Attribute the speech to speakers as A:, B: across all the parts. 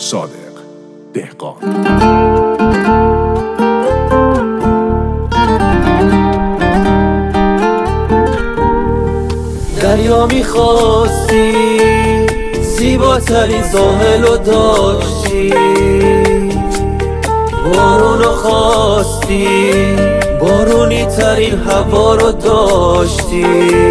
A: صادق دهقان.
B: دریا میخواستی زیباترین ساحل رو داشتی، بارونو خواستی بارونی ترین هوا رو داشتی،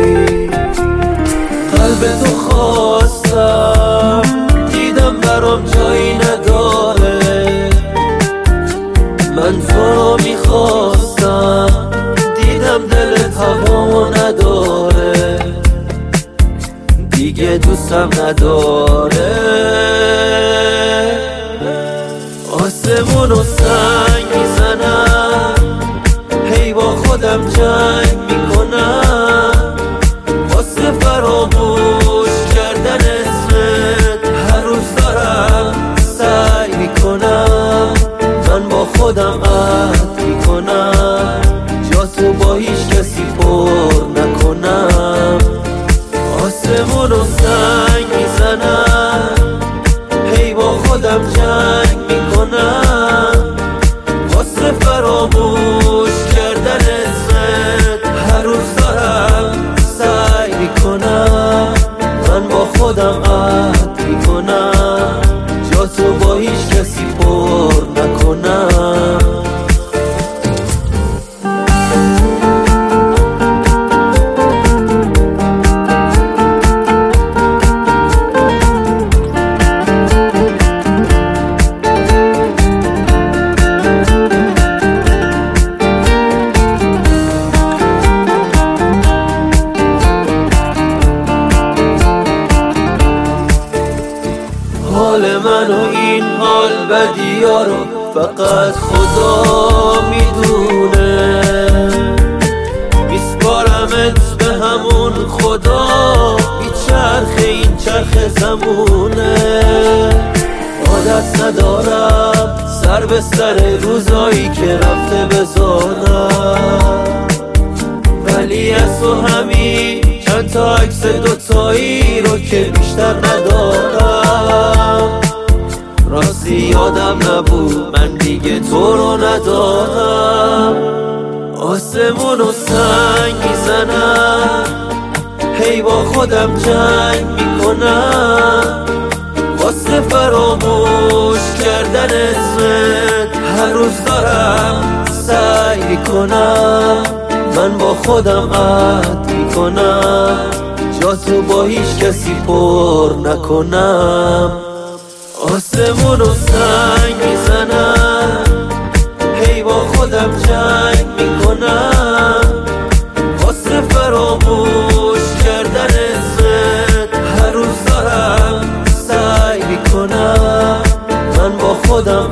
B: قلب تو خواستم دیدم برام جایی نداره، من تو رو میخواستم دیدم دلت هوامو نداره، دیگه دوستم نداره. آسمونو سنگ میزنم، هی با خودم جنگ میکنم، واسه فراموش کردن اسمت هر روز دارم سعی میکنم، من با خودم عهد میکنم جا تو با هیچ کسی پر نکنم. آسمونو سنگ میزنم، هی با خودم جنگ میکنم، واسه فراموش کردن اسمت هر روز دارم سعی میکنم، من با خودم عهد میکنم جا تو با هیچ کسی پر نکنم. حال من و این حال بدیا رو فقط خدا میدونه، میسپارمت به همون خدا، میچرخه این چرخ زمونه. عادت ندارم سر به سر روزایی که رفته بذارم، ولی از تو همین چند تا عکس دوتایی رو که بیشتر ندارم، راستی یادم نبود من دیگه تو رو ندارم. آسمونو سنگ میزنم، هی با خودم جنگ میکنم، واسه فراموش کردن اسمت هر روز دارم سعی میکنم، من با خودم عهد میکنم جا تو با هیچ کسی پر نکنم. آسمونو سنگ میزنم، هی با خودم جنگ میکنم، واسه فراموش کردن اسمت هر روز دارم سعی میکنم، من با خودم